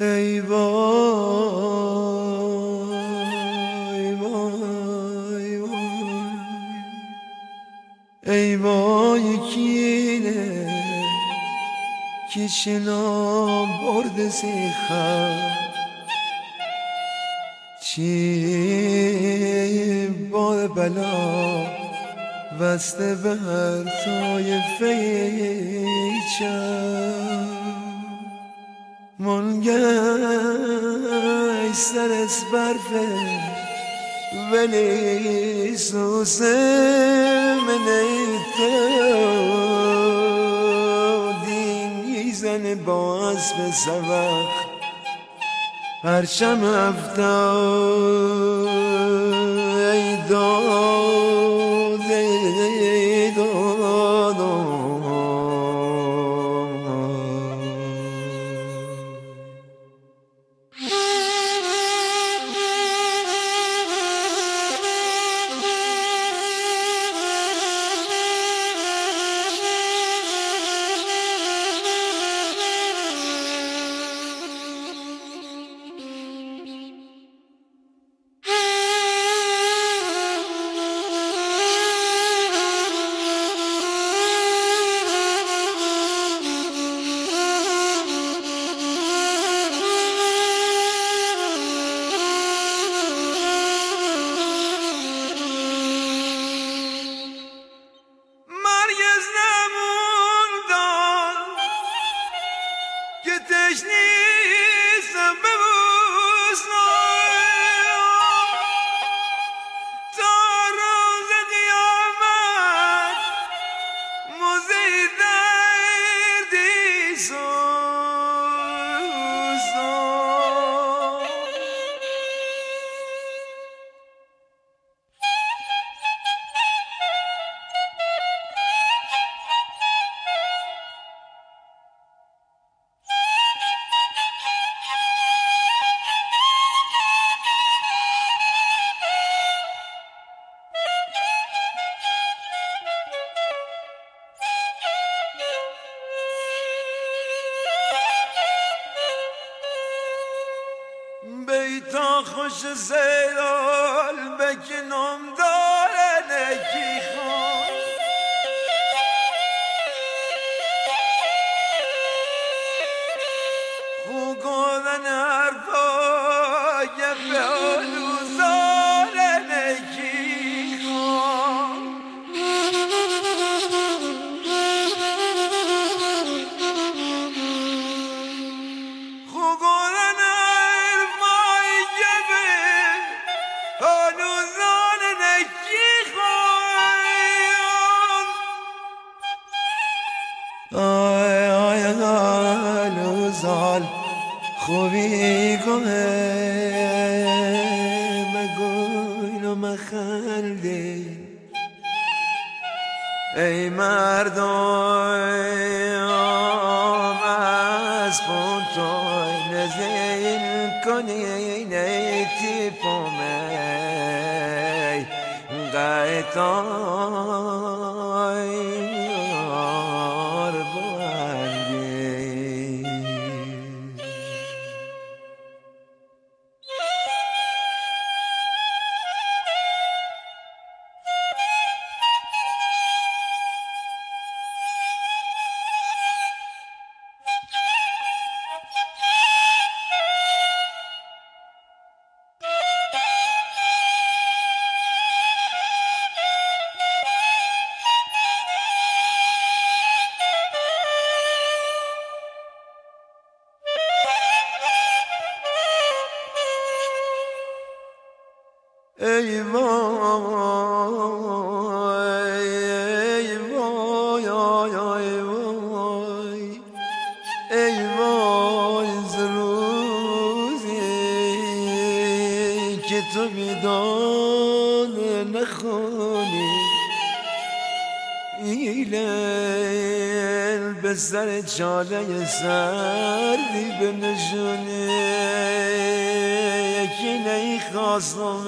ای وای وای وای، ای وای کینه کشنا برد سیخم چی با بلا وسته به هر طایفه ایچم منگه سر از برفه ولی سوسه منه تو دین میزنه با اسب سبخ پرچم افتاد ای داد ای داد تشنیسم به بوسنای تا روز قیامت موزه دردی سوزم بیتا خوش زیرال بکنم داره نکی خون خوگادن حرفا یه به آلوزاره نکی خون آی آی آلوزال خوبی کنه مگوین و مخندی ای مردم از پونتوی نزین کنی نیتی پومی قیتای ای وای ای وای آی آی وای ای وای ز روزی که تو بیداد نخونی ایلن به سر چاله سردی بنشونی یکی نیخواستم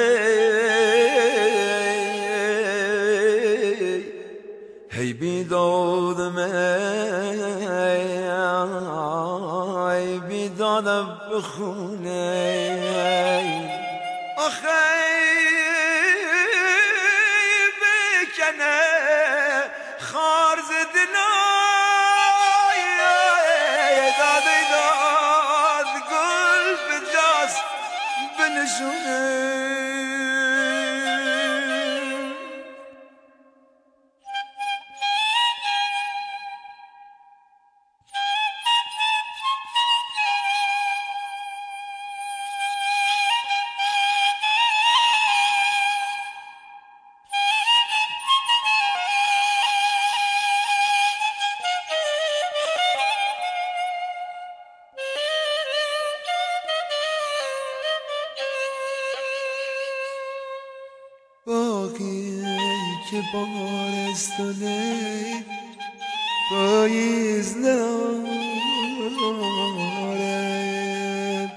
هی بیدادم ای بیدادم بخونه آخه بکنه خارز دلای داده داد گل به جاست بنشونه باقی که بارستانه پاییز نداره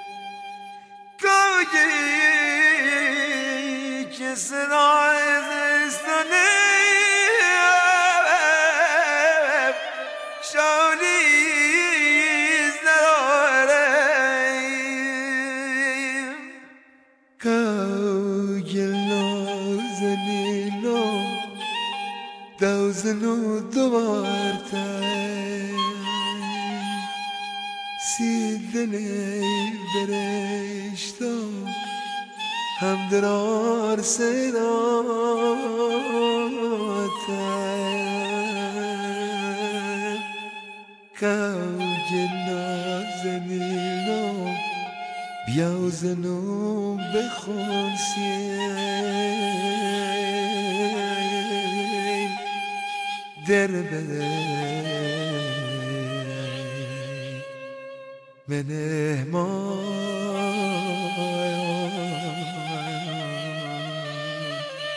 گاهی که صدای زستانه شالیز نداره Dauzenu duvartay Sidney bereshto Hamdrar sedatay Kavjena zenino Biauzenu bekhonsiye در بده مهمان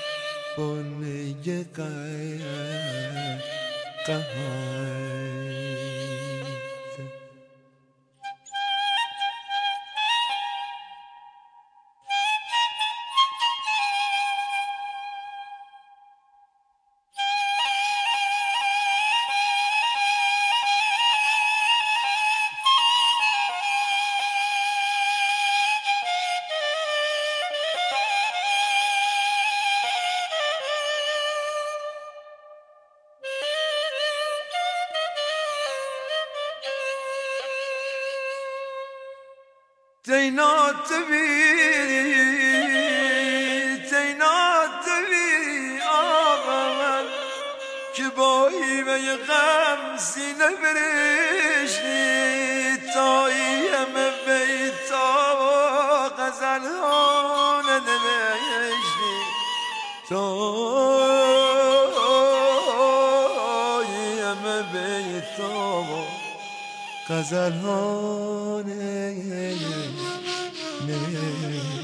بنی قهر تینات بی آقا من که با ایمه غم سینه برشتی تا ایمه بیتا و غزل ها ننوشتی تا ایمه بیتا و غزل ها نه